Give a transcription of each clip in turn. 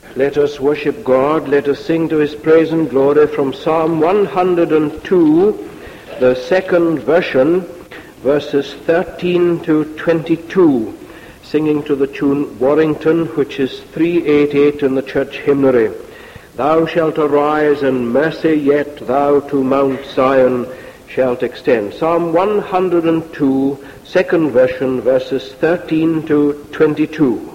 Let us worship God. Let us sing to his praise and glory from Psalm 102, the second version, verses 13 to 22, singing to the tune Warrington, which is 388 in the church hymnary. Thou shalt arise, and mercy yet thou to Mount Zion shalt extend. Psalm 102, second version, verses 13 to 22.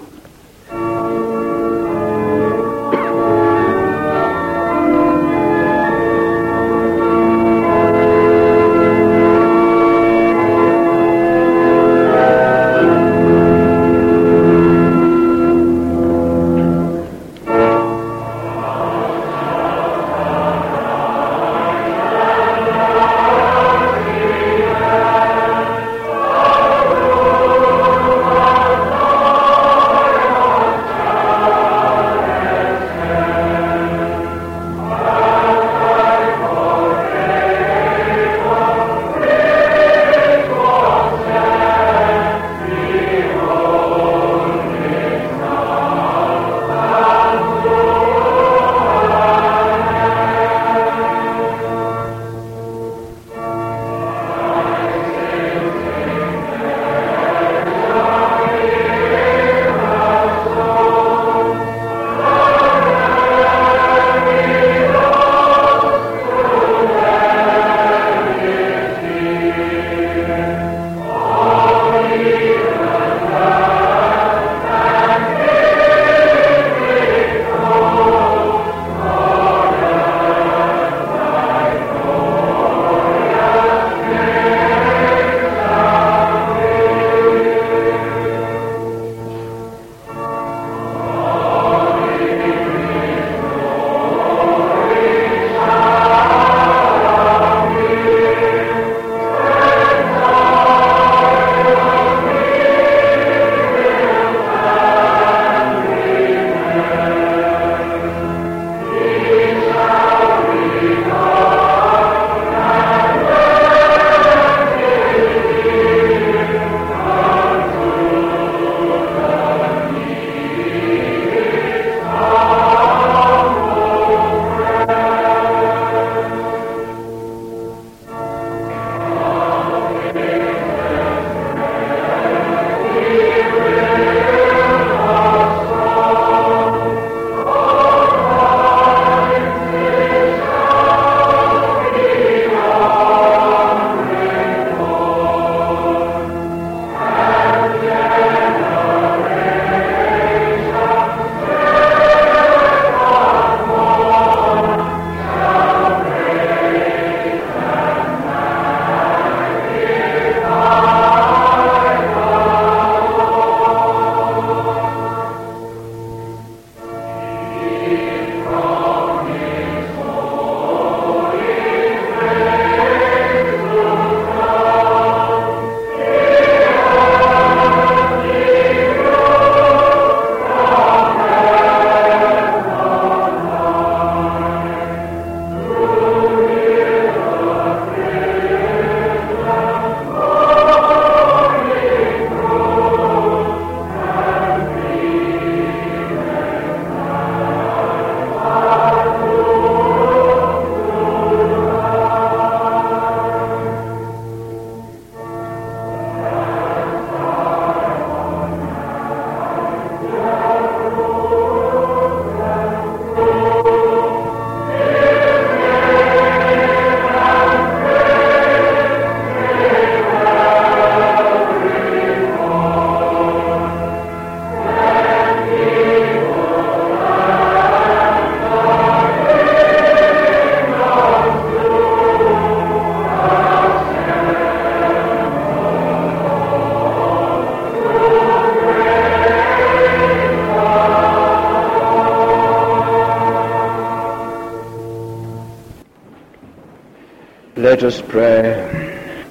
Let us pray.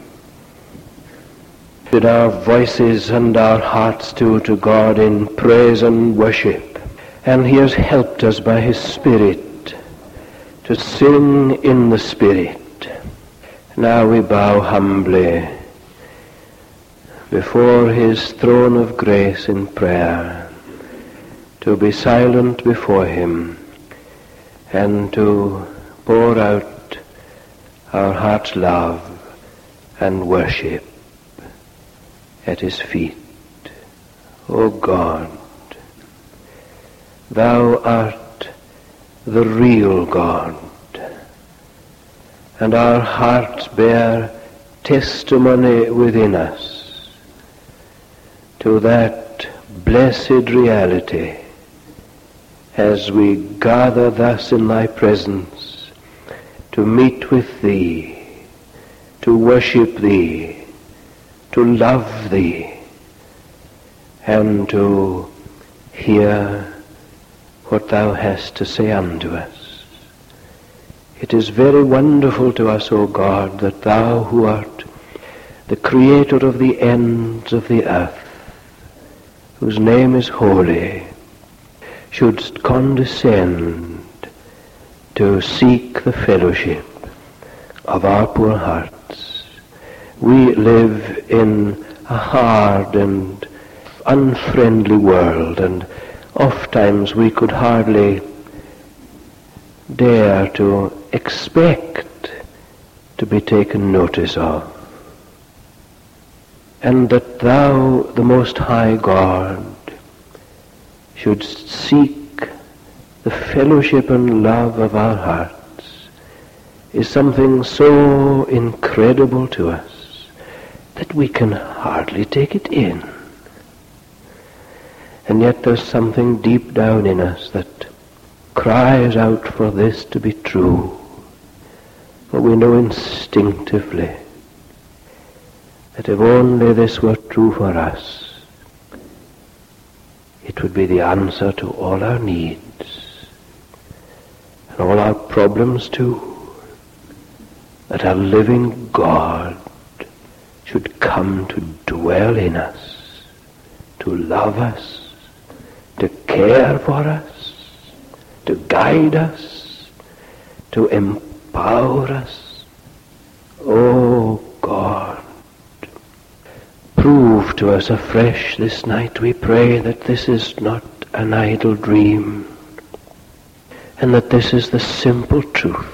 With our voices and our hearts to God in praise and worship. And he has helped us by his Spirit to sing in the Spirit. Now we bow humbly before his throne of grace in prayer, to to be silent before him and to pour out our heart's love and worship at his feet. O God, thou art the real God, and our hearts bear testimony within us to that blessed reality as we gather thus in thy presence to meet with thee, to worship thee, to love thee, and to hear what thou hast to say unto us. It is very wonderful to us, O God, that thou who art the creator of the ends of the earth, whose name is holy, shouldst condescend to seek the fellowship of our poor hearts. We live in a hard and unfriendly world, and oftentimes we could hardly dare to expect to be taken notice of. And that thou, the Most High God, shouldst seek the fellowship and love of our hearts is something so incredible to us that we can hardly take it in. And yet there's something deep down in us that cries out for this to be true. For we know instinctively that if only this were true for us, it would be the answer to all our needs and all our problems too, that a living God should come to dwell in us, to love us, to care for us, to guide us, to empower us. Oh God, prove to us afresh this night, we pray, that this is not an idle dream, and that this is the simple truth.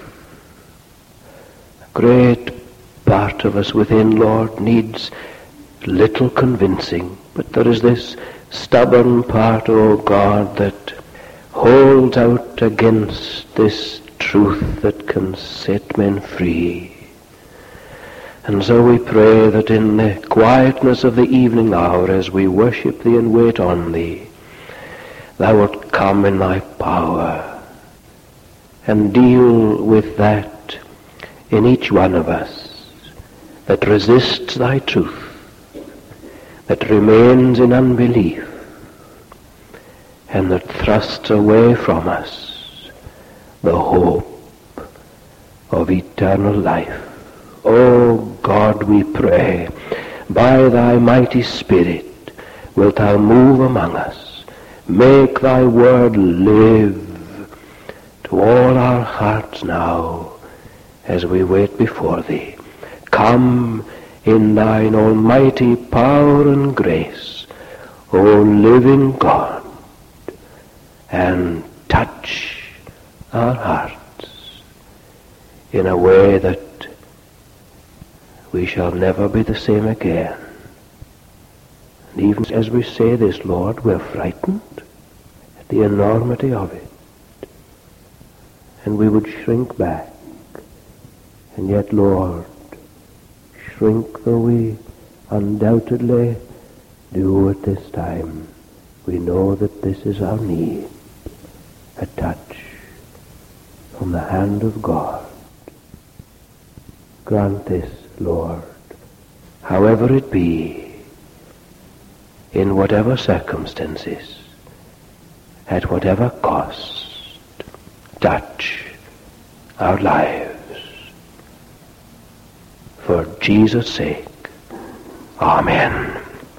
A great part of us within, Lord, needs little convincing, but there is this stubborn part, O God, that holds out against this truth that can set men free. And so we pray that in the quietness of the evening hour, as we worship thee and wait on thee, thou wilt come in thy power and deal with that in each one of us that resists thy truth, that remains in unbelief, and that thrusts away from us the hope of eternal life. O God, we pray, by thy mighty Spirit wilt thou move among us. Make thy word live to all our hearts now as we wait before thee. Come in thine almighty power and grace, O living God, and touch our hearts in a way that we shall never be the same again. And even as we say this, Lord, we're frightened at the enormity of it. And we would shrink back. And yet, Lord, shrink though we undoubtedly do at this time, we know that this is our need. A touch from the hand of God. Grant this, Lord, however it be, in whatever circumstances, at whatever cost, touch our lives. For Jesus' sake, Amen.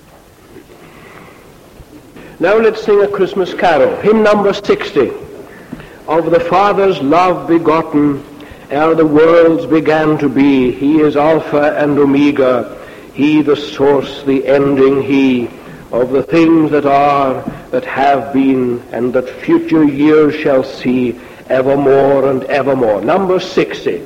Now let's sing a Christmas carol, hymn number 60. Of the Father's love begotten, ere the worlds began to be, he is Alpha and Omega, he the source, the ending, he of the things that are, that have been, and that future years shall see evermore and evermore. Number 60.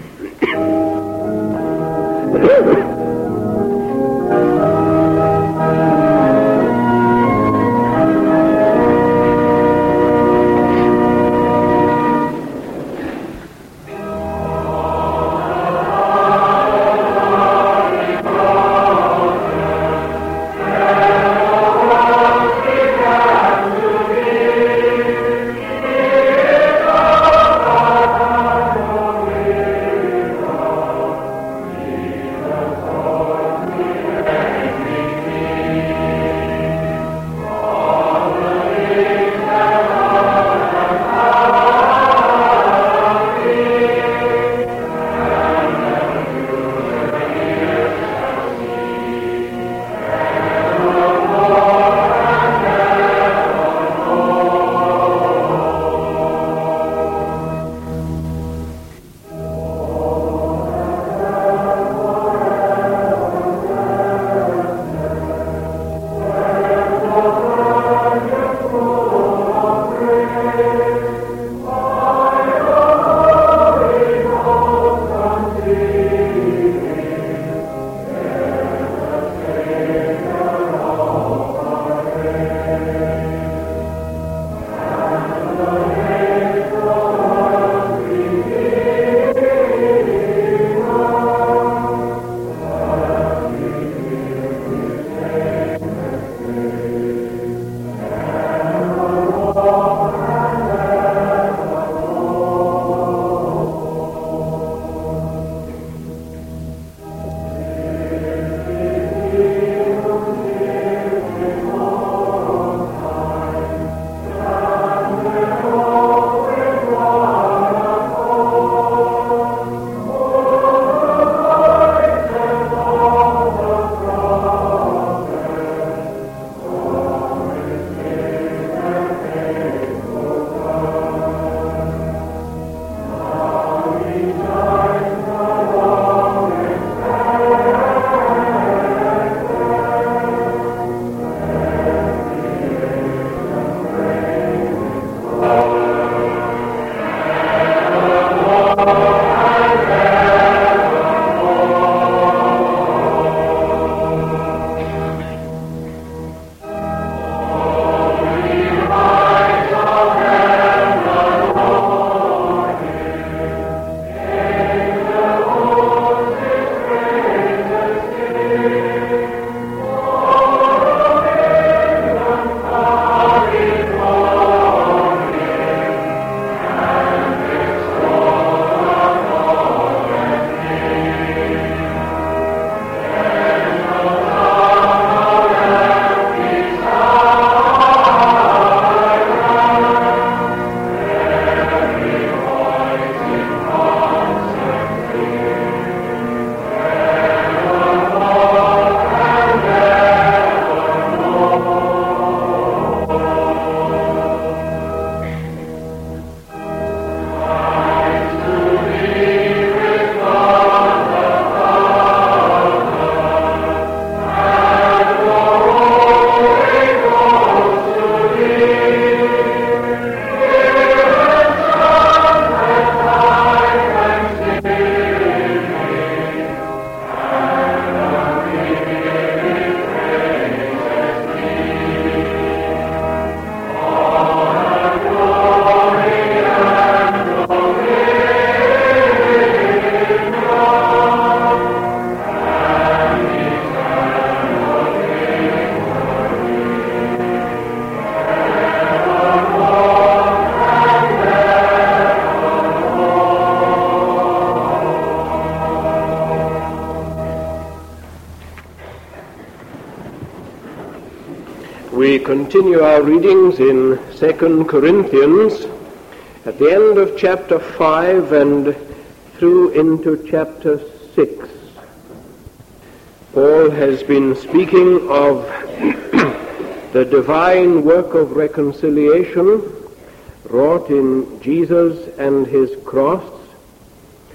We continue our readings in 2 Corinthians at the end of chapter 5 and through into chapter 6. Paul has been speaking of the divine work of reconciliation wrought in Jesus and his cross,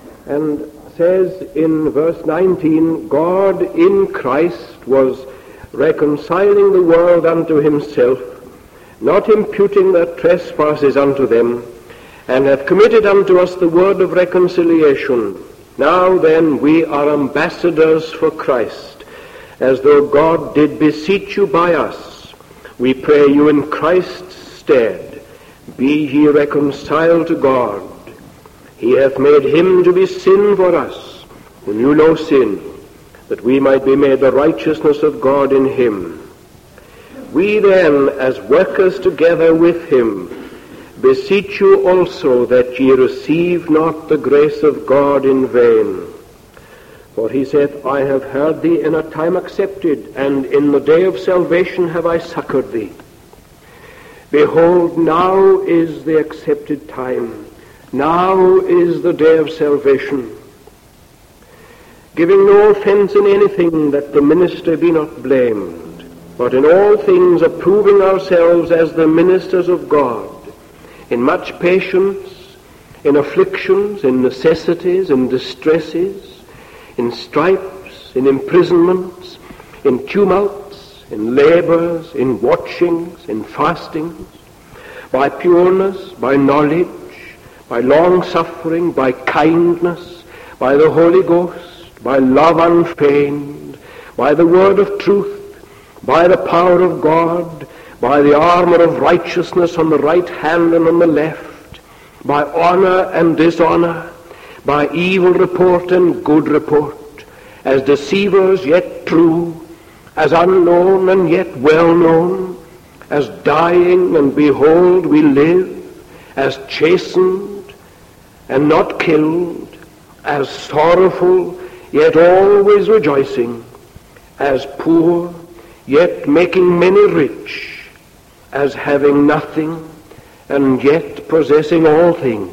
and says in verse 19, God in Christ was reconciling the world unto himself, not imputing their trespasses unto them, and hath committed unto us the word of reconciliation. Now then we are ambassadors for Christ, as though God did beseech you by us. We pray you in Christ's stead, be ye reconciled to God. He hath made him to be sin for us, who knew no sin, that we might be made the righteousness of God in him. We then, as workers together with him, beseech you also that ye receive not the grace of God in vain. For he saith, I have heard thee in a time accepted, and in the day of salvation have I succored thee. Behold, now is the accepted time. Now is the day of salvation. Giving no offense in anything, that the minister be not blamed, but in all things approving ourselves as the ministers of God, in much patience, in afflictions, in necessities, in distresses, in stripes, in imprisonments, in tumults, in labors, in watchings, in fastings, by pureness, by knowledge, by long-suffering, by kindness, by the Holy Ghost, by love unfeigned, by the word of truth, by the power of God, by the armor of righteousness on the right hand and on the left, by honor and dishonor, by evil report and good report, as deceivers yet true, as unknown and yet well known, as dying and behold we live, as chastened and not killed, as sorrowful yet always rejoicing, as poor yet making many rich, as having nothing and yet possessing all things.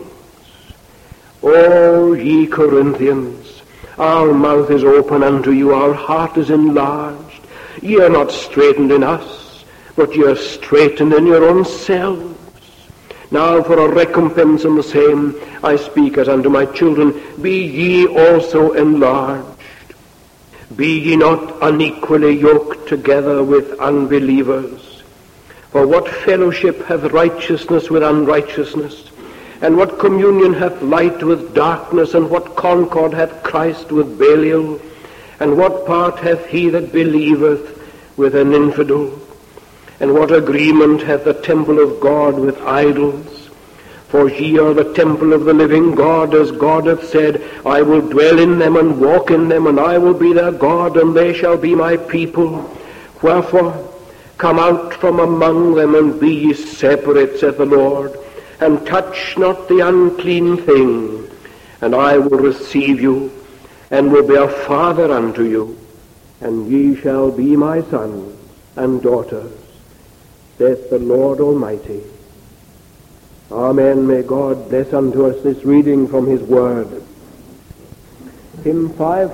O ye Corinthians, our mouth is open unto you, our heart is enlarged. Ye are not straitened in us, but ye are straitened in your own selves. Now for a recompense in the same I speak as unto my children, be ye also enlarged. Be ye not unequally yoked together with unbelievers. For what fellowship hath righteousness with unrighteousness? And what communion hath light with darkness? And what concord hath Christ with Belial? And what part hath he that believeth with an infidel? And what agreement hath the temple of God with idols? For ye are the temple of the living God, as God hath said, I will dwell in them and walk in them, and I will be their God, and they shall be my people. Wherefore, come out from among them, and be ye separate, saith the Lord, and touch not the unclean thing, and I will receive you, and will be a father unto you, and ye shall be my sons and daughters, saith the Lord Almighty. Amen. May God bless unto us this reading from his word. Hymn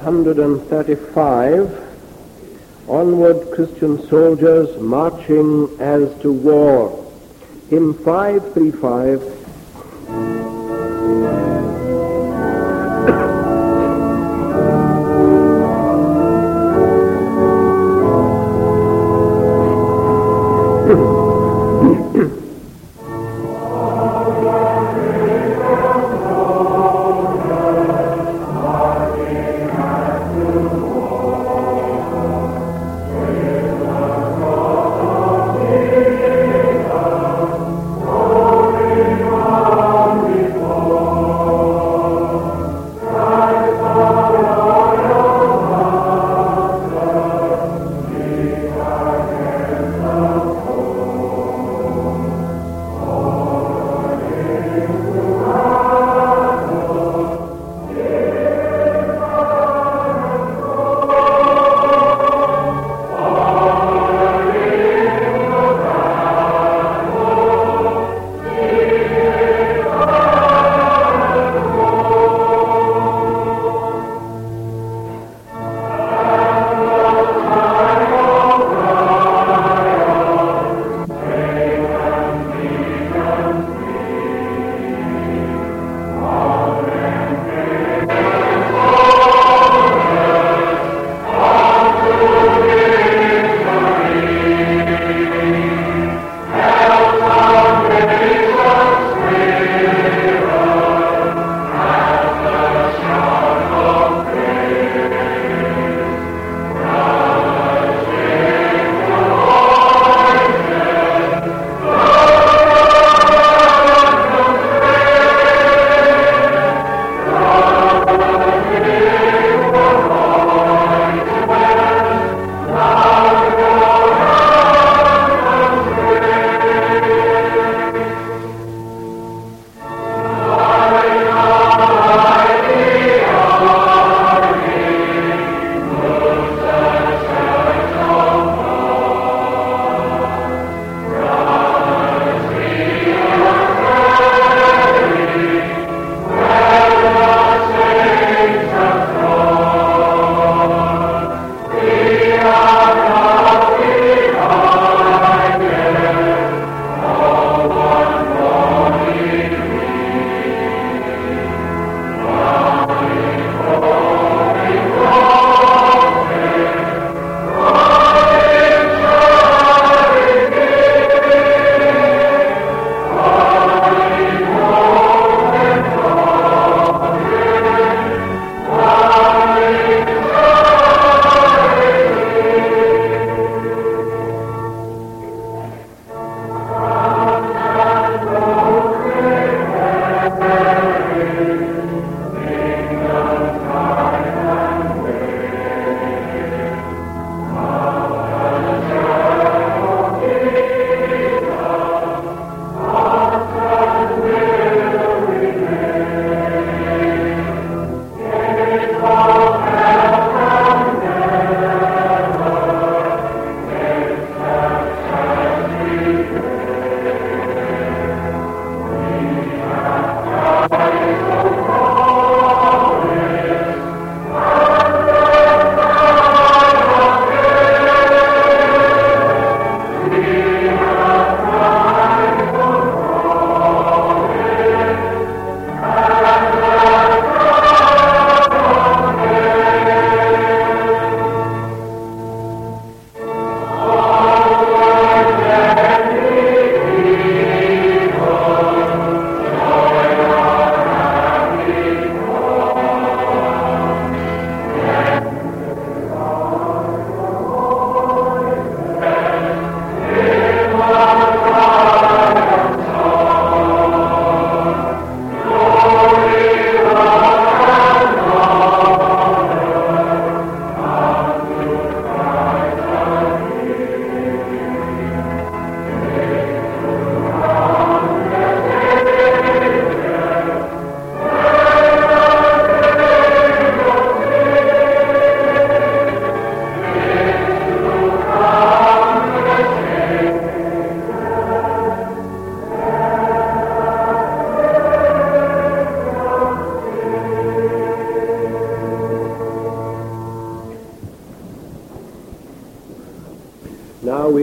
535, Onward, Christian Soldiers, Marching as to War. Hymn 535. Amen.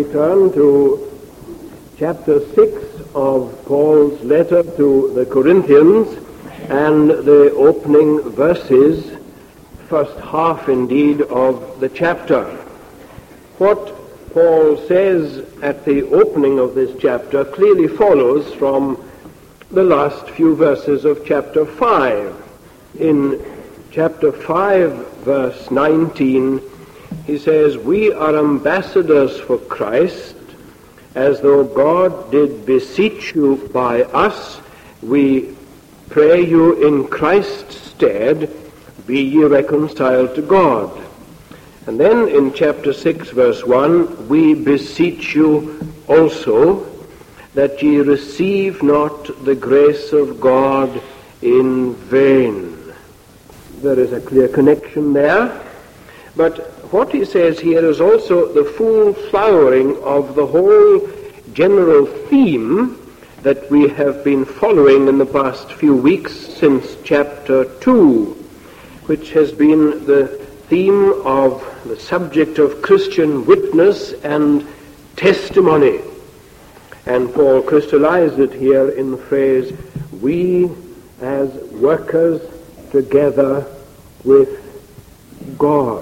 turn to chapter 6 of Paul's letter to the Corinthians and the opening verses, first half indeed of the chapter. What Paul says at the opening of this chapter clearly follows from the last few verses of chapter 5. In chapter 5, verse 19, he says, "We are ambassadors for Christ, as though God did beseech you by us. We pray you in Christ's stead, be ye reconciled to God." And then in chapter 6, verse 1, "We beseech you also that ye receive not the grace of God in vain." There is a clear connection there. But what he says here is also the full flowering of the whole general theme that we have been following in the past few weeks since chapter 2, which has been the theme of the subject of Christian witness and testimony. And Paul crystallized it here in the phrase, "we as workers together with God."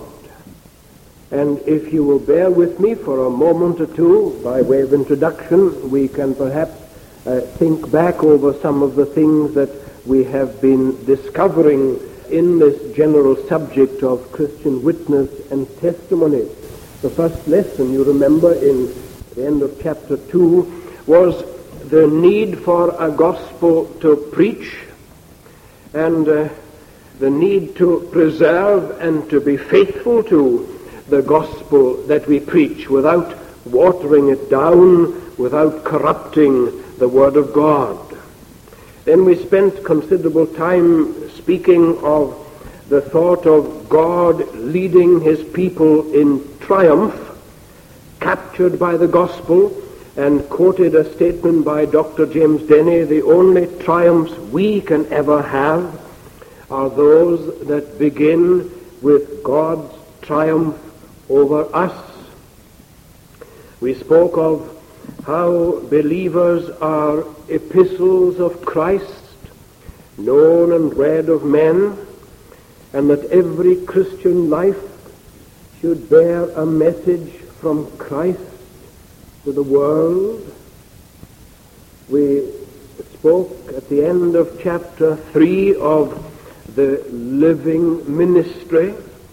And if you will bear with me for a moment or two, by way of introduction, we can perhaps think back over some of the things that we have been discovering in this general subject of Christian witness and testimony. The first lesson, you remember, in the end of chapter 2, was the need for a gospel to preach, and the need to preserve and to be faithful to the gospel that we preach without watering it down, without corrupting the Word of God. Then we spent considerable time speaking of the thought of God leading his people in triumph, captured by the gospel, and quoted a statement by Dr. James Denney, "The only triumphs we can ever have are those that begin with God's triumph over us." We spoke of how believers are epistles of Christ, known and read of men, and that every Christian life should bear a message from Christ to the world. We spoke at the end of chapter 3 of the living ministry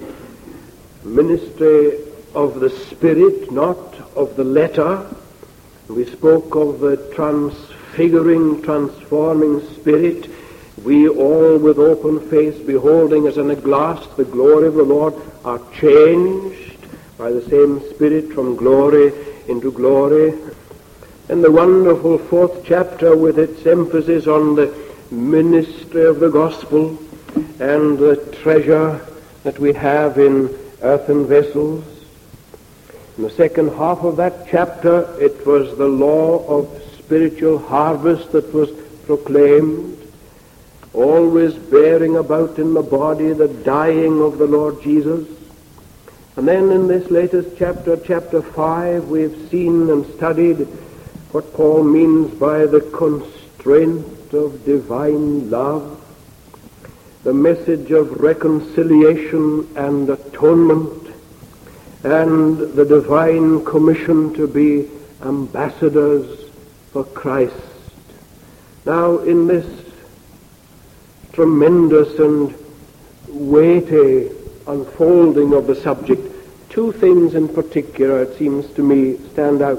of the Spirit, not of the letter. We spoke of the transfiguring, transforming Spirit. We all with open face, beholding as in a glass the glory of the Lord, are changed by the same Spirit from glory into glory. And the wonderful 4th chapter, with its emphasis on the ministry of the gospel and the treasure that we have in earthen vessels. In the second half of that chapter, it was the law of spiritual harvest that was proclaimed, always bearing about in the body the dying of the Lord Jesus. And then in this latest chapter, chapter 5, we've seen and studied what Paul means by the constraint of divine love, the message of reconciliation and atonement, and the divine commission to be ambassadors for Christ. Now, in this tremendous and weighty unfolding of the subject, two things in particular, it seems to me, stand out.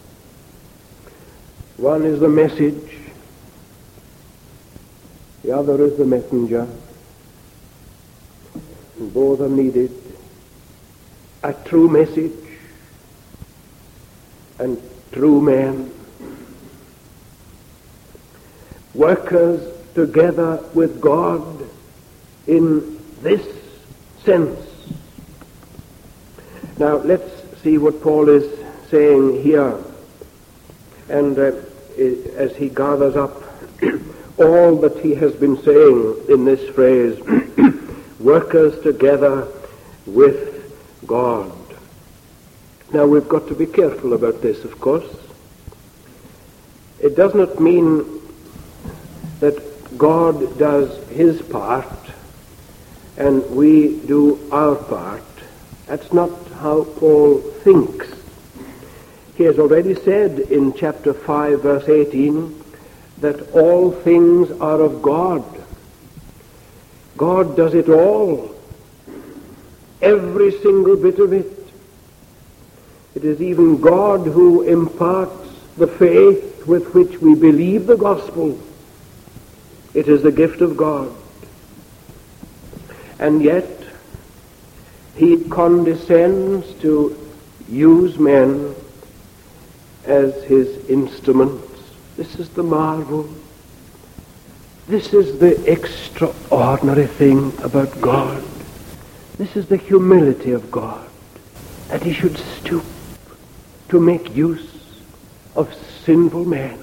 One is the message, the other is the messenger, and both are needed. A true message and true men, workers together with God in this sense. Now let's see what Paul is saying here, and as he gathers up all that he has been saying in this phrase, workers together with God. Now we've got to be careful about this, of course. It does not mean that God does his part and we do our part. That's not how Paul thinks. He has already said in chapter 5, verse 18, that all things are of God. God does it all. Every single bit of it. It is even God who imparts the faith with which we believe the gospel. It is the gift of God. And yet, he condescends to use men as his instruments. This is the marvel. This is the extraordinary thing about God. This is the humility of God, that he should stoop to make use of sinful men.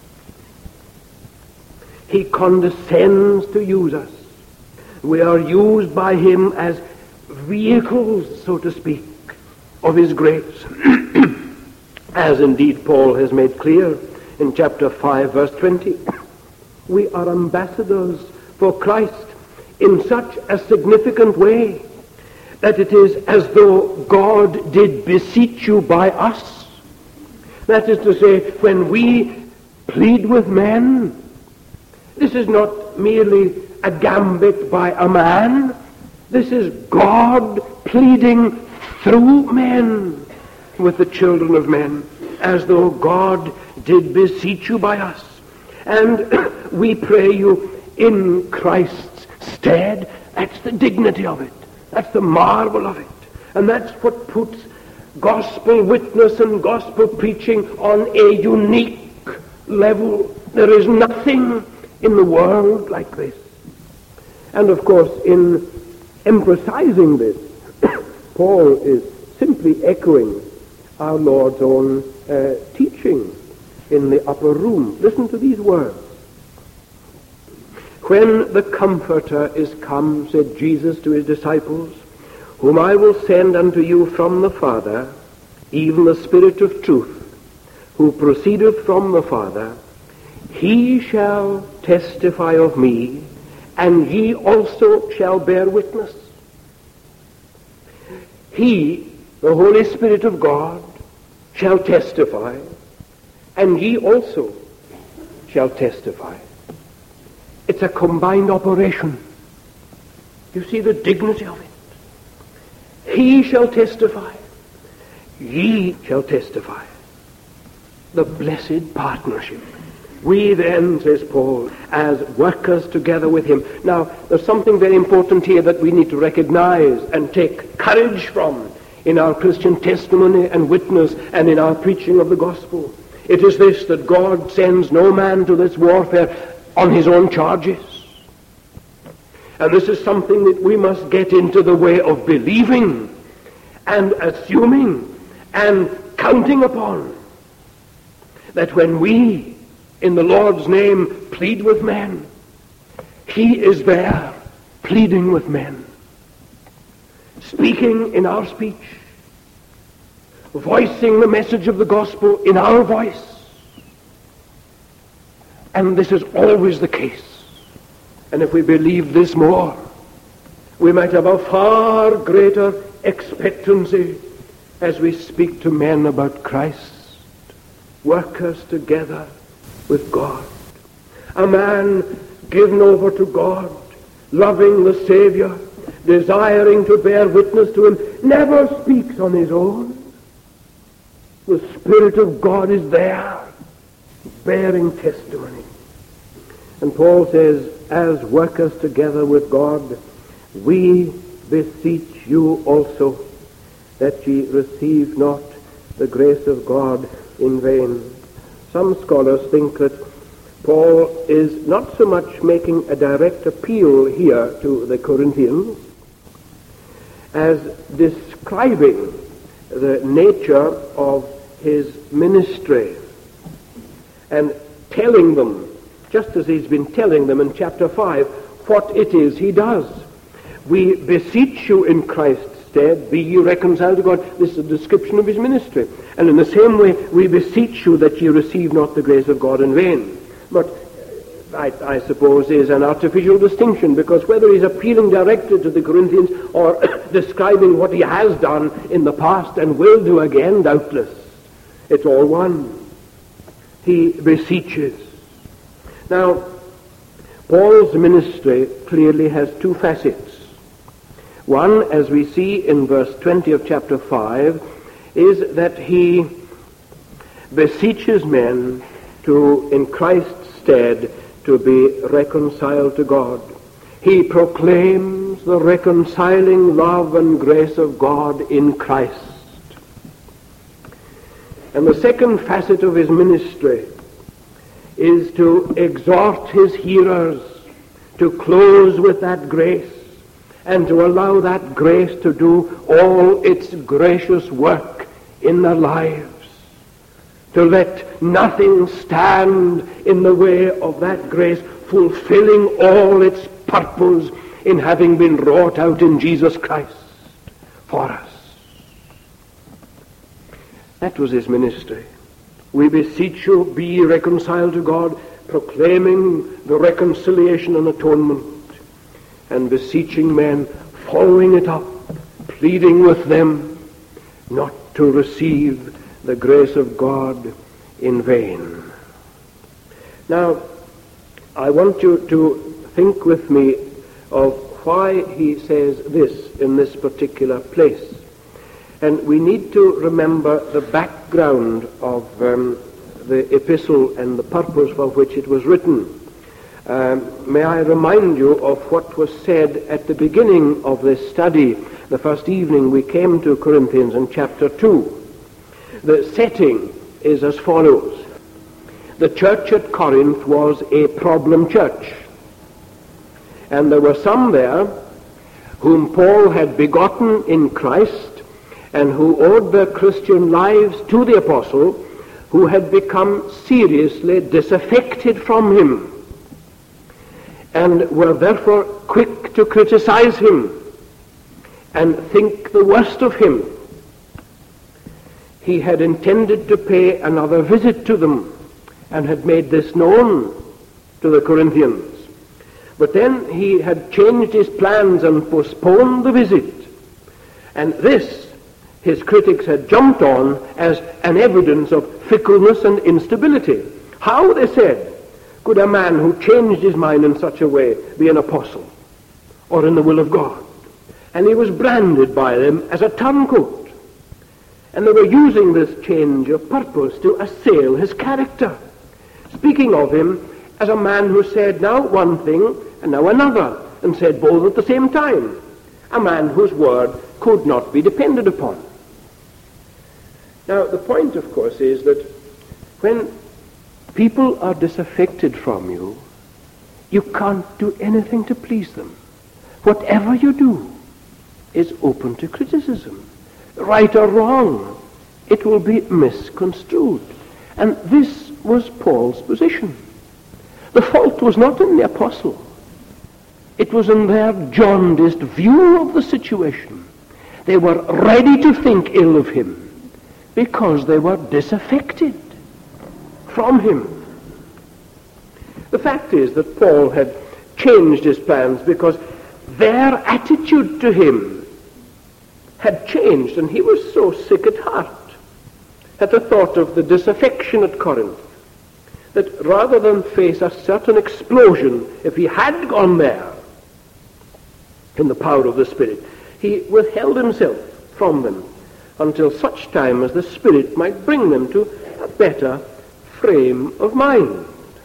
He condescends to use us. We are used by him as vehicles, so to speak, of his grace. As indeed Paul has made clear in chapter 5, verse 20. We are ambassadors for Christ in such a significant way that it is as though God did beseech you by us. That is to say, when we plead with men, this is not merely a gambit by a man. This is God pleading through men with the children of men, as though God did beseech you by us. And we pray you in Christ's stead. That's the dignity of it. That's the marvel of it. And that's what puts gospel witness and gospel preaching on a unique level. There is nothing in the world like this. And of course, in emphasizing this, Paul is simply echoing our Lord's own teaching in the upper room. Listen to these words. When the Comforter is come, said Jesus to his disciples, whom I will send unto you from the Father, even the Spirit of truth, who proceedeth from the Father, he shall testify of me, and ye also shall bear witness. He, the Holy Spirit of God, shall testify, and ye also shall testify. It's a combined operation. You see the dignity of it. He shall testify. Ye shall testify. The blessed partnership. We then, says Paul, as workers together with him. Now, there's something very important here that we need to recognize and take courage from in our Christian testimony and witness and in our preaching of the gospel. It is this, that God sends no man to this warfare on his own charges. And this is something that we must get into the way of believing and assuming and counting upon. That when we, in the Lord's name, plead with men, he is there pleading with men, speaking in our speech, voicing the message of the gospel in our voice. And this is always the case. And if we believe this more, we might have a far greater expectancy as we speak to men about Christ. Workers together with God. A man given over to God, loving the Savior, desiring to bear witness to him, never speaks on his own. The Spirit of God is there, bearing testimony. And Paul says, as workers together with God, we beseech you also that ye receive not the grace of God in vain. Some scholars think that Paul is not so much making a direct appeal here to the Corinthians as describing the nature of his ministry and telling them, just as he's been telling them in chapter 5, what it is he does. We beseech you in Christ's stead, be ye reconciled to God. This is a description of his ministry. And in the same way, we beseech you that ye receive not the grace of God in vain. But I suppose is an artificial distinction, because whether he's appealing directly to the Corinthians or describing what he has done in the past and will do again, doubtless, it's all one. He beseeches. Now, Paul's ministry clearly has two facets. One, as we see in verse 20 of chapter 5, is that he beseeches men to, in Christ's stead, to be reconciled to God. He proclaims the reconciling love and grace of God in Christ. And the second facet of his ministry is to exhort his hearers to close with that grace and to allow that grace to do all its gracious work in their lives, to let nothing stand in the way of that grace fulfilling all its purpose in having been wrought out in Jesus Christ for us. That was his ministry. We beseech you, be ye reconciled to God, proclaiming the reconciliation and atonement, and beseeching men, following it up, pleading with them not to receive the grace of God in vain. Now, I want you to think with me of why he says this in this particular place. And we need to remember the background of the epistle and the purpose for which it was written. May I remind you of what was said at the beginning of this study, the first evening we came to Corinthians in chapter 2. The setting is as follows. The church at Corinth was a problem church. And there were some there whom Paul had begotten in Christ and who owed their Christian lives to the apostle, who had become seriously disaffected from him and were therefore quick to criticize him and think the worst of him. He had intended to pay another visit to them and had made this known to the Corinthians. But then he had changed his plans and postponed the visit. And this his critics had jumped on as an evidence of fickleness and instability. How, they said, could a man who changed his mind in such a way be an apostle or in the will of God? And he was branded by them as a turncoat. And they were using this change of purpose to assail his character, speaking of him as a man who said now one thing and now another, and said both at the same time, a man whose word could not be depended upon. Now, the point, of course, is that when people are disaffected from you, you can't do anything to please them. Whatever you do is open to criticism. Right or wrong, it will be misconstrued. And this was Paul's position. The fault was not in the apostle. It was in their jaundiced view of the situation. They were ready to think ill of him because they were disaffected from him. The fact is that Paul had changed his plans because their attitude to him had changed, and he was so sick at heart at the thought of the disaffection at Corinth that rather than face a certain explosion if he had gone there in the power of the Spirit, he withheld himself from them until such time as the Spirit might bring them to a better frame of mind.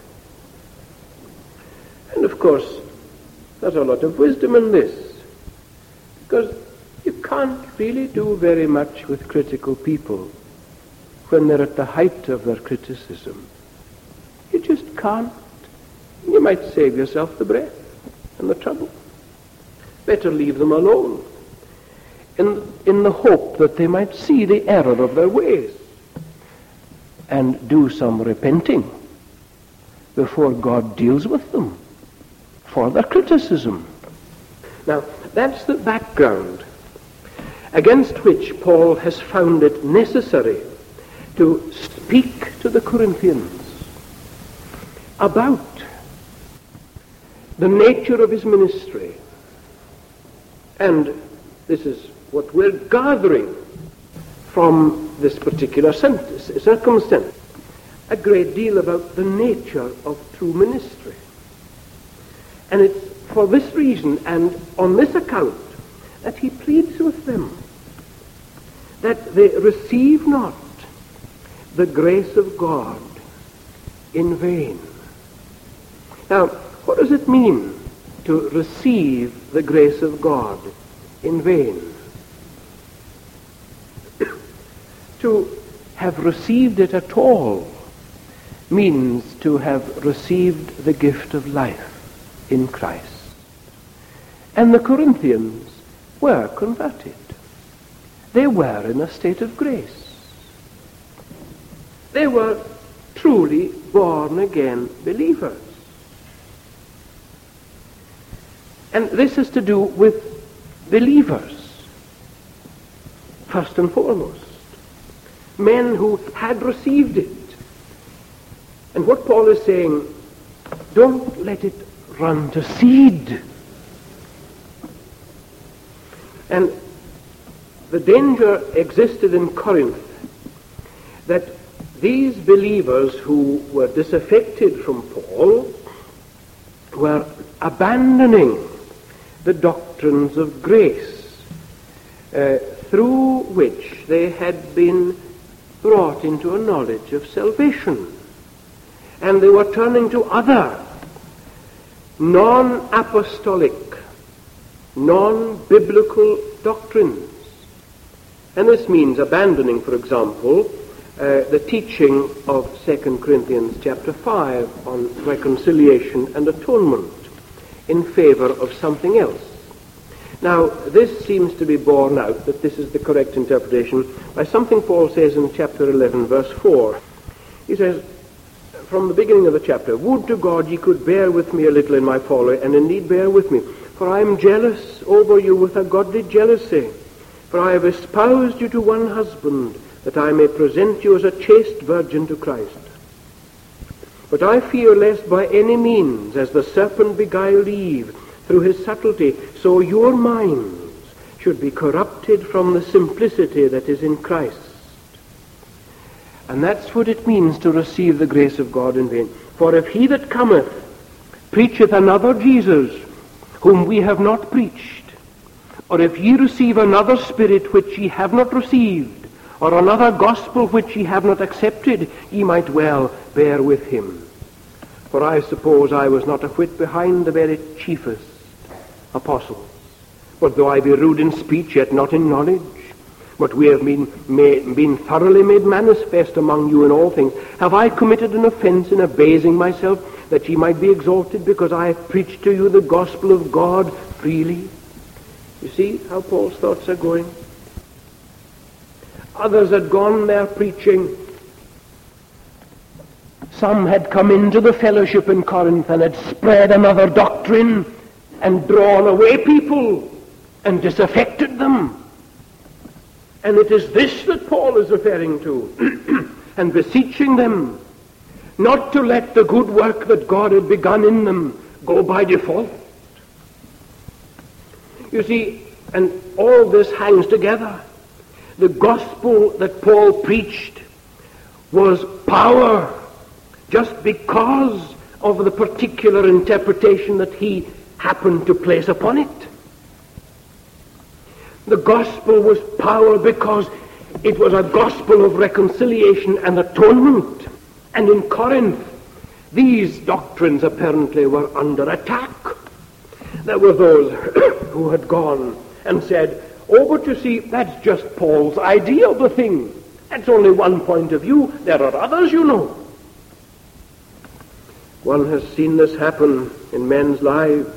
And of course, there's a lot of wisdom in this, because you can't really do very much with critical people when they're at the height of their criticism. You just can't. You might save yourself the breath and the trouble. Better leave them alone, in the hope that they might see the error of their ways and do some repenting before God deals with them for their criticism. Now, that's the background. against which Paul has found it necessary to speak to the Corinthians about the nature of his ministry. And this is what we're gathering from this particular circumstance, a great deal about the nature of true ministry. And it's for this reason and on this account that he pleads with them that they receive not the grace of God in vain. Now, what does it mean to receive the grace of God in vain? To have received it at all means to have received the gift of life in Christ. And the Corinthians were converted. They were in a state of grace. They were truly born-again believers. And this is to do with believers, first and foremost. Men who had received it. And what Paul is saying, don't let it run to seed. And the danger existed in Corinth that these believers who were disaffected from Paul were abandoning the doctrines of grace through which they had been brought into a knowledge of salvation. And they were turning to other non-apostolic, non-biblical doctrines. And this means abandoning, for example, the teaching of 2 Corinthians chapter 5 on reconciliation and atonement in favor of something else. Now, this seems to be borne out, that this is the correct interpretation, by something Paul says in chapter 11, verse 4. He says, from the beginning of the chapter, would to God ye could bear with me a little in my folly, and indeed bear with me. For I am jealous over you with a godly jealousy. For I have espoused you to one husband, that I may present you as a chaste virgin to Christ. But I fear lest by any means, as the serpent beguiled Eve through his subtlety, so your minds should be corrupted from the simplicity that is in Christ. And that's what it means to receive the grace of God in vain. For if he that cometh preacheth another Jesus, whom we have not preached, or if ye receive another spirit which ye have not received, or another gospel which ye have not accepted, ye might well bear with him. For I suppose I was not a whit behind the very chiefest apostles. But though I be rude in speech, yet not in knowledge, but we have been thoroughly made manifest among you in all things. Have I committed an offense in abasing myself, that ye might be exalted, because I have preached to you the gospel of God freely? You see how Paul's thoughts are going? Others had gone there preaching. Some had come into the fellowship in Corinth and had spread another doctrine and drawn away people and disaffected them. And it is this that Paul is referring to and beseeching them not to let the good work that God had begun in them go by default. You see, and all this hangs together. The gospel that Paul preached was power just because of the particular interpretation that he happened to place upon it. The gospel was power because it was a gospel of reconciliation and atonement. And in Corinth, these doctrines apparently were under attack. There were those who had gone and said, oh, but you see, that's just Paul's idea of the thing. That's only one point of view. There are others, you know. One has seen this happen in men's lives.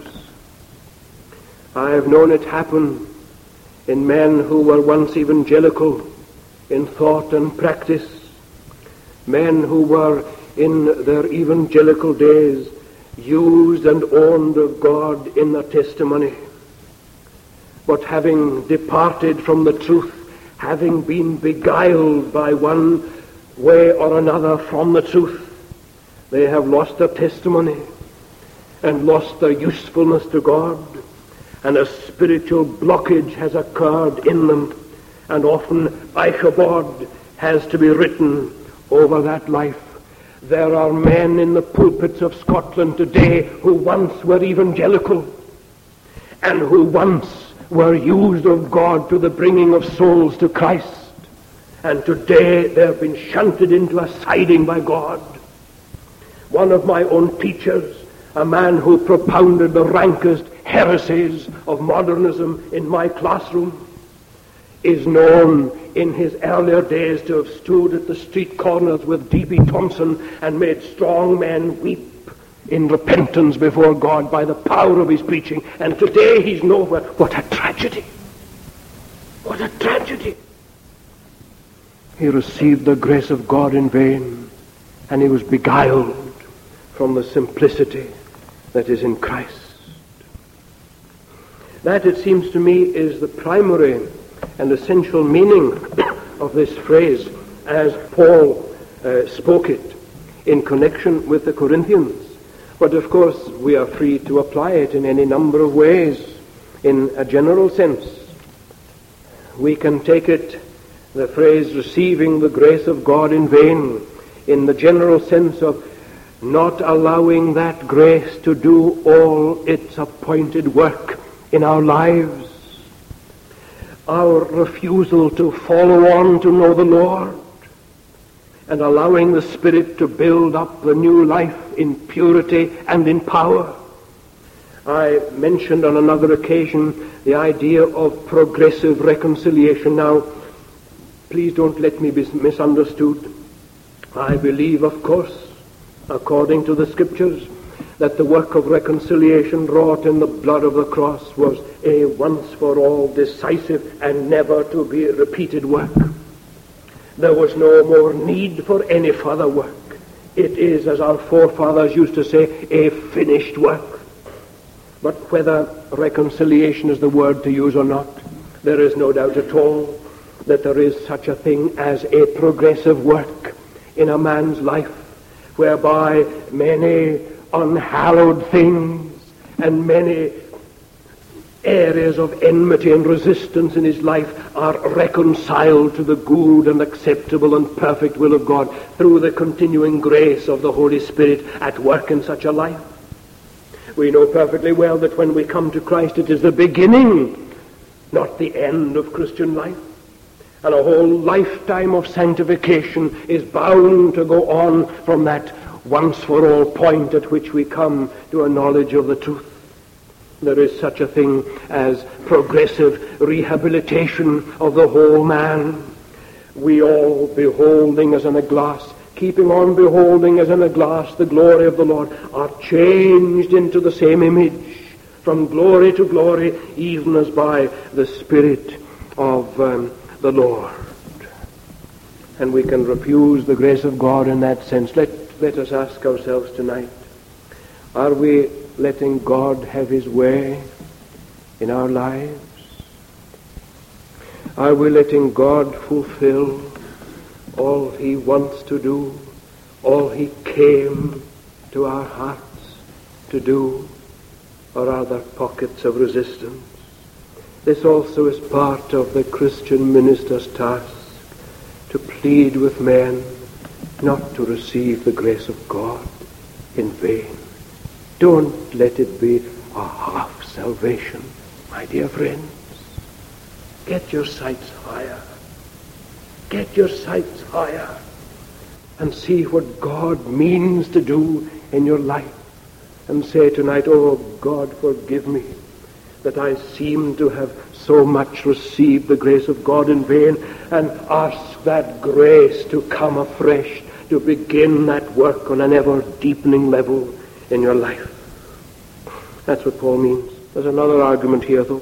I have known it happen in men who were once evangelical in thought and practice, men who were in their evangelical days used and owned of God in their testimony. but having departed from the truth, having been beguiled by one way or another from the truth, they have lost their testimony and lost their usefulness to God, and a spiritual blockage has occurred in them, and often Ichabod has to be written over that life. There are men in the pulpits of Scotland today who once were evangelical and who once were used of God to the bringing of souls to Christ, and today they have been shunted into a siding by God. One of my own teachers, a man who propounded the rankest heresies of modernism in my classroom, is known in his earlier days to have stood at the street corners with D.B. Thompson and made strong men weep in repentance before God by the power of his preaching. And today he's nowhere. What a tragedy! What a tragedy! He received the grace of God in vain, and he was beguiled from the simplicity that is in Christ. That, it seems to me, is the primary and essential meaning of this phrase as Paul spoke it in connection with the Corinthians. But of course we are free to apply it in any number of ways in a general sense. We can take it, the phrase receiving the grace of God in vain, in the general sense of not allowing that grace to do all its appointed work in our lives. Our refusal to follow on to know the Lord, and allowing the Spirit to build up the new life in purity and in power. I mentioned on another occasion the idea of progressive reconciliation. Now, please don't let me be misunderstood. I believe, of course, according to the Scriptures, that the work of reconciliation wrought in the blood of the cross was a once-for-all, decisive, and never to be repeated work. There was no more need for any further work. It is, as our forefathers used to say, a finished work. But whether reconciliation is the word to use or not, there is no doubt at all that there is such a thing as a progressive work in a man's life, whereby many unhallowed things and many areas of enmity and resistance in his life are reconciled to the good and acceptable and perfect will of God through the continuing grace of the Holy Spirit at work in such a life. We know perfectly well that when we come to Christ, it is the beginning, not the end of Christian life. And a whole lifetime of sanctification is bound to go on from that once-for-all point at which we come to a knowledge of the truth. There is such a thing as progressive rehabilitation of the whole man. We all, beholding as in a glass, keeping on beholding as in a glass the glory of the Lord, are changed into the same image, from glory to glory, even as by the Spirit of the Lord. And we can refuse the grace of God in that sense. Let us ask ourselves tonight, are we letting God have his way in our lives? Are we letting God fulfill all he wants to do, all he came to our hearts to do, or are there pockets of resistance? This also is part of the Christian minister's task, to plead with men not to receive the grace of God in vain. Don't let it be a half salvation, my dear friends. Get your sights higher. Get your sights higher and see what God means to do in your life. And say tonight, oh God, forgive me that I seem to have so much received the grace of God in vain, and ask that grace to come afresh, to begin that work on an ever deepening level in your life. That's what Paul means. There's another argument here, though.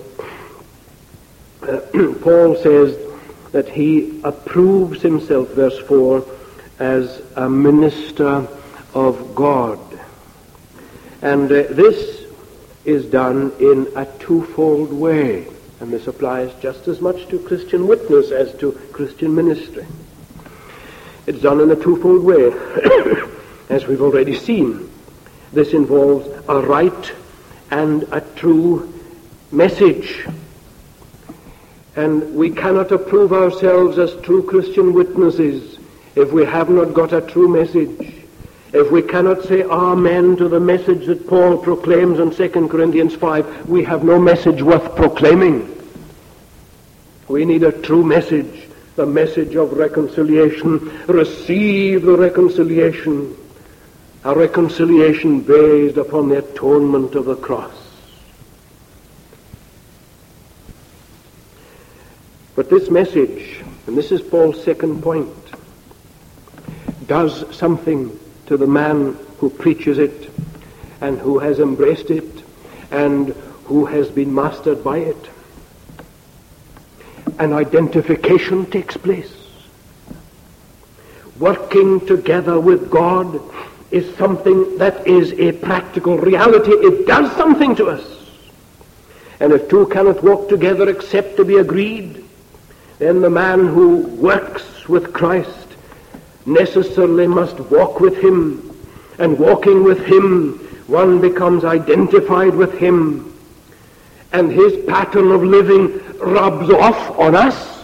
Paul says that he approves himself, verse 4, as a minister of God. And this is done in a twofold way. And this applies just as much to Christian witness as to Christian ministry. It's done in a twofold way, as we've already seen. This involves a right and a true message. And we cannot approve ourselves as true Christian witnesses if we have not got a true message. If we cannot say amen to the message that Paul proclaims in 2 Corinthians 5, we have no message worth proclaiming. We need a true message, the message of reconciliation. Receive the reconciliation, a reconciliation based upon the atonement of the cross. But this message, and this is Paul's second point, does something to the man who preaches it and who has embraced it and who has been mastered by it. An identification takes place. Working together with God is something that is a practical reality. It does something to us. And if two cannot walk together except to be agreed, then the man who works with Christ necessarily must walk with him. And walking with him, one becomes identified with him. And his pattern of living rubs off on us.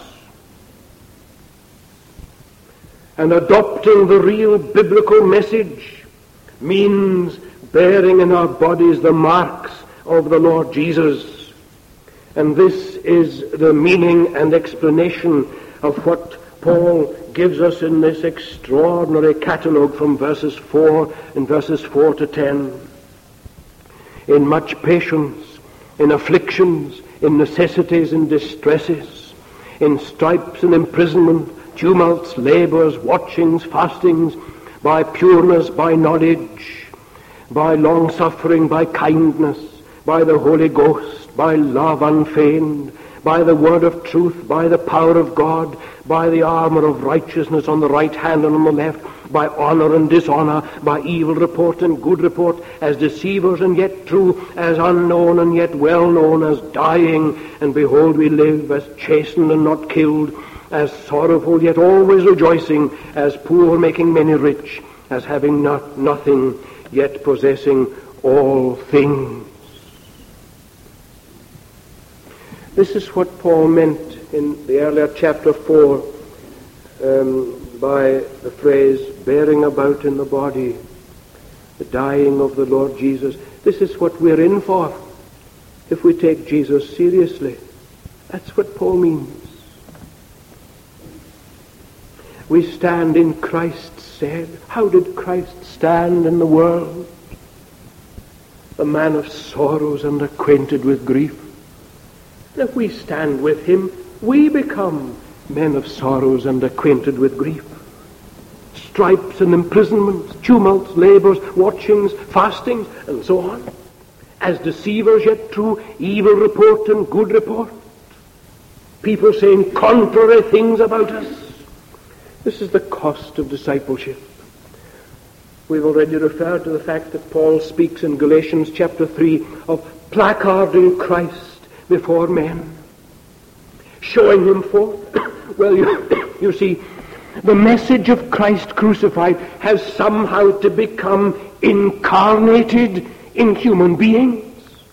And adopting the real biblical message means bearing in our bodies the marks of the Lord Jesus. And this is the meaning and explanation of what Paul gives us in this extraordinary catalogue from verses 4 to 10. In much patience, in afflictions, in necessities and distresses, in stripes and imprisonment, tumults, labours, watchings, fastings, by pureness, by knowledge, by long-suffering, by kindness, by the Holy Ghost, by love unfeigned, by the word of truth, by the power of God, by the armour of righteousness on the right hand and on the left, by honour and dishonour, by evil report and good report, as deceivers and yet true, as unknown and yet well known, as dying, and behold we live, as chastened and not killed, as sorrowful yet always rejoicing, as poor making many rich, as having nothing yet possessing all things. This is what Paul meant in the earlier chapter 4 by the phrase, bearing about in the body the dying of the Lord Jesus. This is what we're in for if we take Jesus seriously. That's what Paul means. We stand in Christ's stead. How did Christ stand in the world? A man of sorrows and acquainted with grief. And if we stand with him, we become men of sorrows and acquainted with grief. Stripes and imprisonments, tumults, labours, watchings, fastings, and so on. As deceivers yet true, evil report and good report. People saying contrary things about us. This is the cost of discipleship. We've already referred to the fact that Paul speaks in Galatians chapter 3 of placarding Christ before men, showing him forth. Well, you see, the message of Christ crucified has somehow to become incarnated in human beings.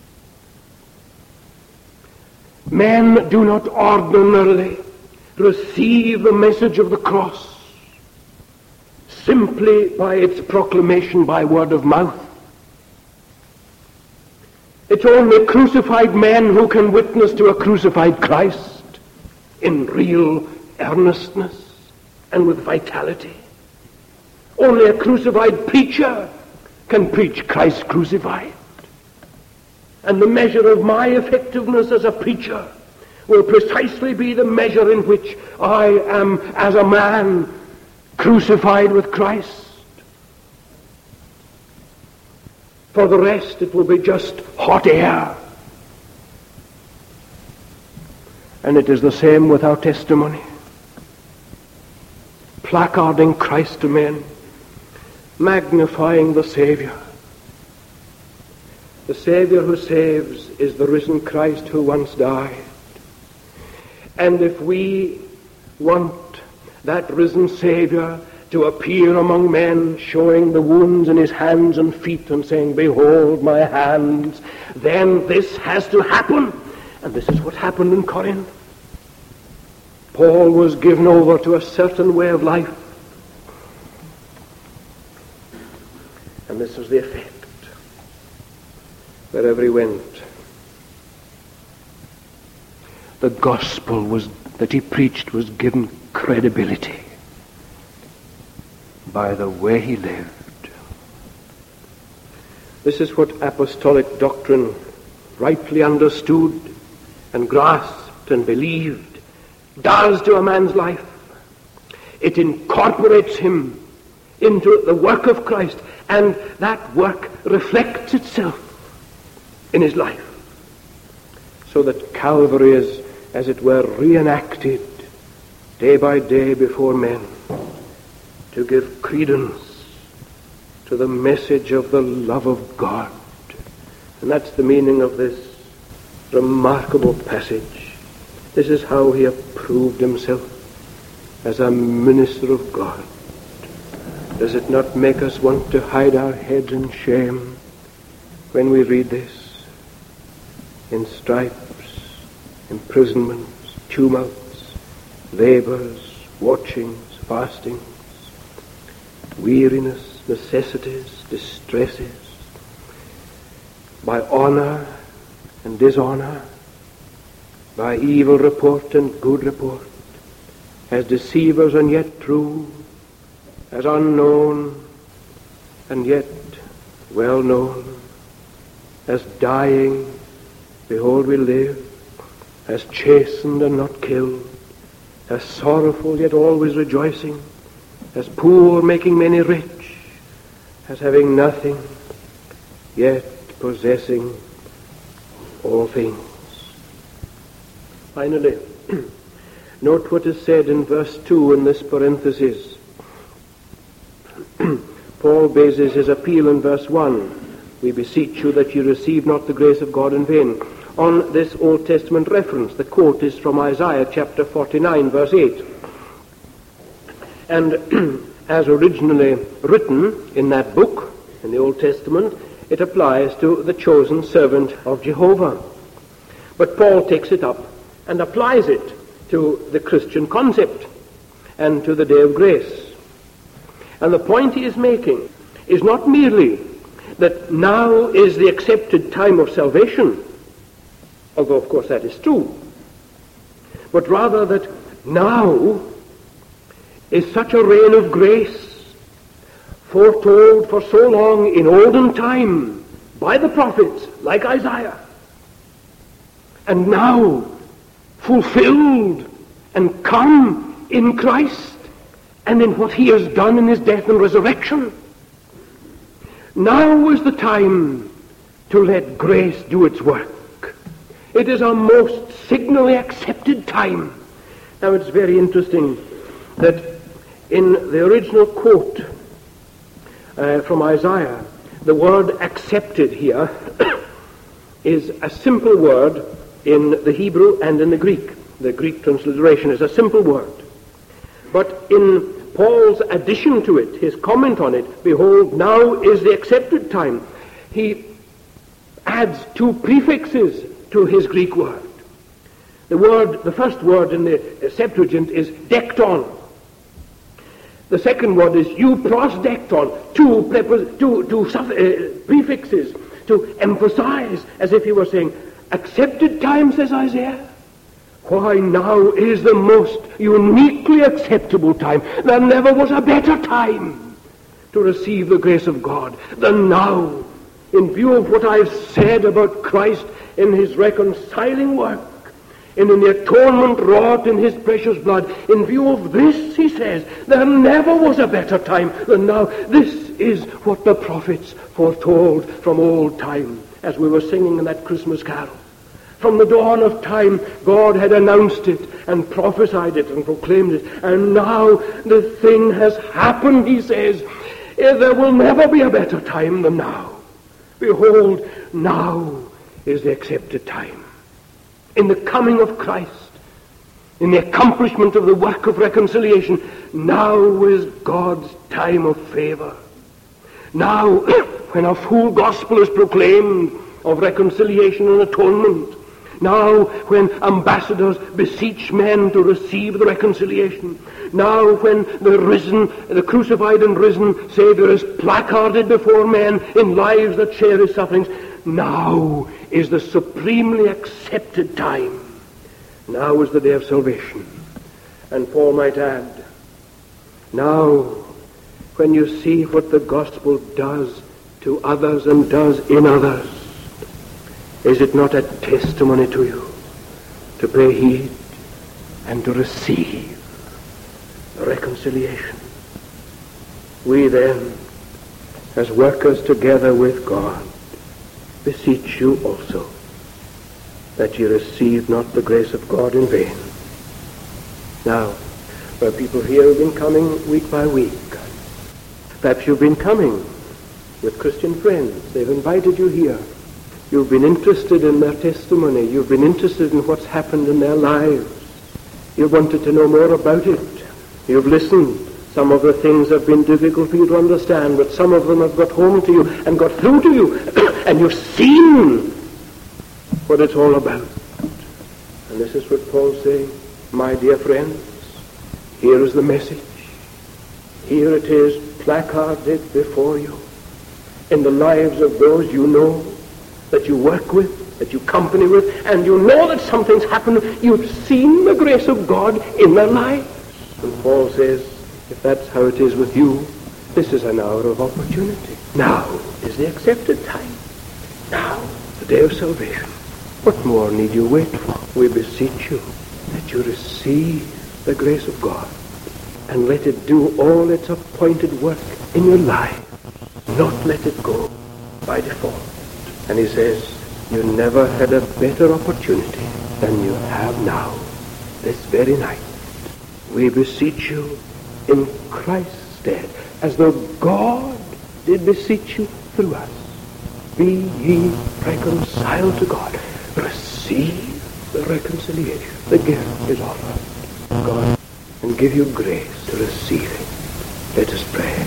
Men do not ordinarily receive the message of the cross simply by its proclamation by word of mouth. It's only crucified men who can witness to a crucified Christ in real earnestness and with vitality. Only a crucified preacher can preach Christ crucified. And the measure of my effectiveness as a preacher will precisely be the measure in which I am, as a man, crucified with Christ. For the rest, it will be just hot air. And it is the same with our testimony. Placarding Christ to men, magnifying the Savior. The Savior who saves is the risen Christ who once died. And if we want that risen Savior to appear among men, showing the wounds in his hands and feet and saying, behold my hands, then this has to happen. And this is what happened in Corinth. Paul was given over to a certain way of life. And this was the effect. Wherever he went, the gospel that he preached was given credibility by the way he lived. This is what apostolic doctrine, rightly understood and grasped and believed, does to a man's life. It incorporates him into the work of Christ, and that work reflects itself in his life, so that Calvary is, as it were, reenacted day by day before men to give credence to the message of the love of God. And that's the meaning of this remarkable passage. This is how he approved himself as a minister of God. Does it not make us want to hide our heads in shame when we read this? In stripes, imprisonments, tumults, labors, watchings, fastings, weariness, necessities, distresses, by honor and dishonor, by evil report and good report, as deceivers and yet true, as unknown and yet well known, as dying, behold we live, as chastened and not killed, as sorrowful yet always rejoicing, as poor making many rich, as having nothing yet possessing all things. Finally, note what is said in verse 2 in this parenthesis. Paul bases his appeal in verse 1, we beseech you that you receive not the grace of God in vain, on this Old Testament reference. The quote is from Isaiah chapter 49, verse 8. And as originally written in that book, in the Old Testament, it applies to the chosen servant of Jehovah. But Paul takes it up and applies it to the Christian concept and to the day of grace. And the point he is making is not merely that now is the accepted time of salvation, although of course that is true, but rather that now is such a reign of grace foretold for so long in olden time by the prophets like Isaiah, and now fulfilled and come in Christ and in what he has done in his death and resurrection. Now is the time to let grace do its work. It is a most signally accepted time. Now it's very interesting that in the original quote from Isaiah, the word accepted here is a simple word in the Hebrew and in the Greek. The Greek transliteration is a simple word. But in Paul's addition to it, his comment on it, behold, now is the accepted time, he adds two prefixes to his Greek word. The first word in the Septuagint is dekton. The second word is euprosdekton, two prefixes to emphasize, as if he were saying, accepted time, says Isaiah. Why, now is the most uniquely acceptable time. There never was a better time to receive the grace of God than now, in view of what I've said about Christ in his reconciling work, and in the atonement wrought in his precious blood. In view of this, he says, there never was a better time than now. This is what the prophets foretold from old time, as we were singing in that Christmas carol. From the dawn of time, God had announced it and prophesied it and proclaimed it. And now the thing has happened, he says. There will never be a better time than now. Behold, now is the accepted time. In the coming of Christ, in the accomplishment of the work of reconciliation. Now is God's time of favor. Now, when a full gospel is proclaimed of reconciliation and atonement, now when ambassadors beseech men to receive the reconciliation, now when the crucified and risen Savior is placarded before men in lives that share his sufferings, now is the supremely accepted time. Now is the day of salvation. And Paul might add, now when you see what the gospel does to others and does in others, is it not a testimony to you to pay heed and to receive the reconciliation? We then, as workers together with God, beseech you also that ye receive not the grace of God in vain. Now, there are people here who've been coming week by week. Perhaps you've been coming with Christian friends. They've invited you here. You've been interested in their testimony. You've been interested in what's happened in their lives. You've wanted to know more about it. You've listened. Some of the things have been difficult for you to understand, but some of them have got home to you and got through to you, and you've seen what it's all about. And this is what Paul's saying. My dear friends, here is the message. Here it is placarded before you in the lives of those you know, that you work with, that you company with, and you know that something's happened. You've seen the grace of God in their lives. And Paul says, if that's how it is with you, this is an hour of opportunity. Now is the accepted time. Now, the day of salvation. What more need you wait for? We beseech you that you receive the grace of God and let it do all its appointed work in your life. Not let it go by default. And he says, you never had a better opportunity than you have now, this very night. We beseech you in Christ's stead, as though God did beseech you through us. Be ye reconciled to God. Receive the reconciliation. The gift is offered. God and give you grace to receive it. Let us pray.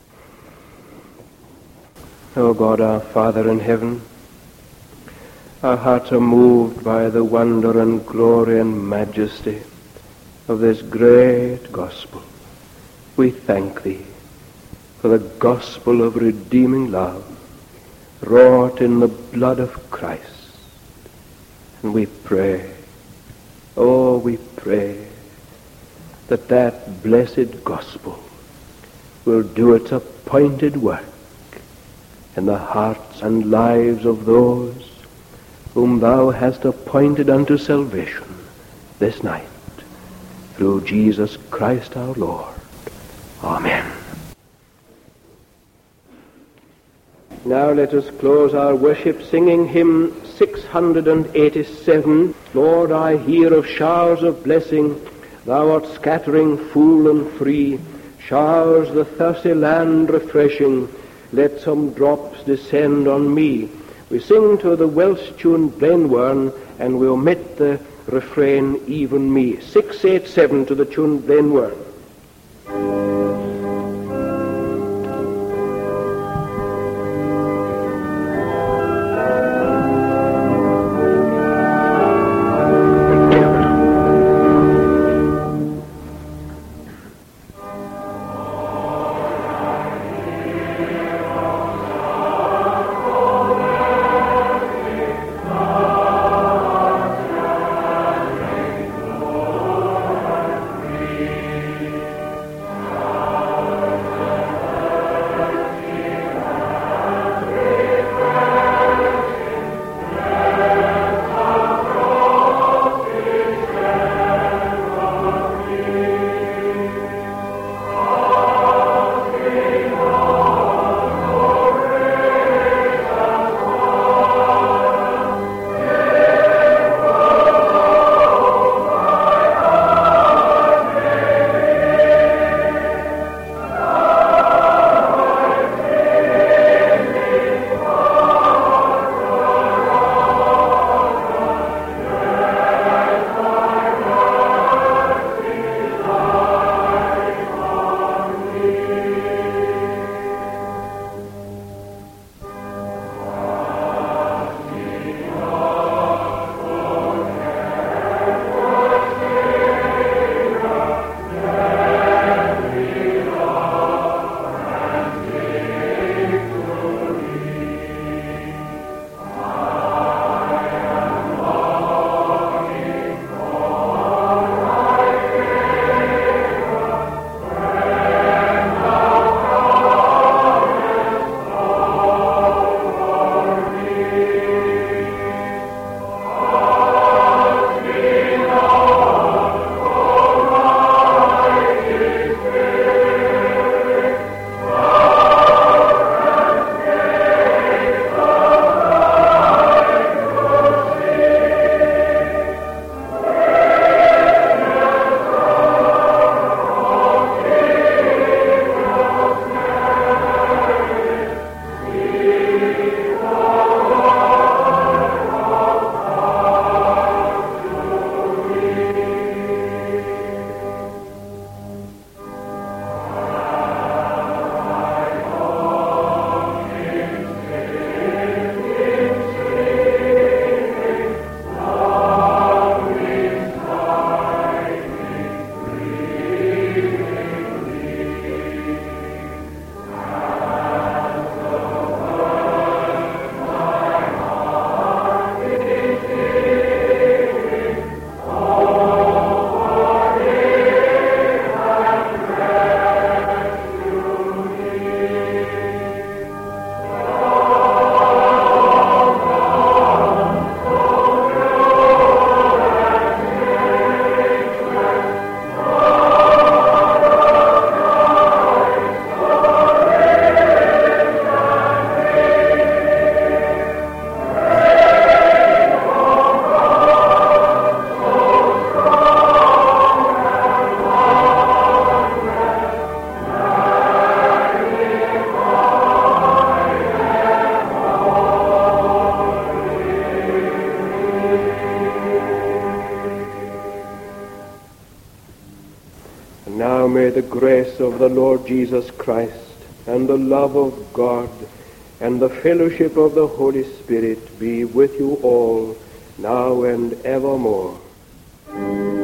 O God, our Father in heaven, our hearts are moved by the wonder and glory and majesty of this great gospel. We thank thee for the gospel of redeeming love wrought in the blood of Christ. And we pray, oh, we pray that that blessed gospel will do its appointed work in the hearts and lives of those whom thou hast appointed unto salvation this night, through Jesus Christ our Lord. Amen. Now let us close our worship singing hymn 687. Lord, I hear of showers of blessing, thou art scattering full and free, showers the thirsty land refreshing, let some drops descend on me. We sing to the Welsh tune Blaenwarn, and we omit the refrain, even me. 687 to the tune Blaenwarn. May the grace of the Lord Jesus Christ and the love of God and the fellowship of the Holy Spirit be with you all, now and evermore.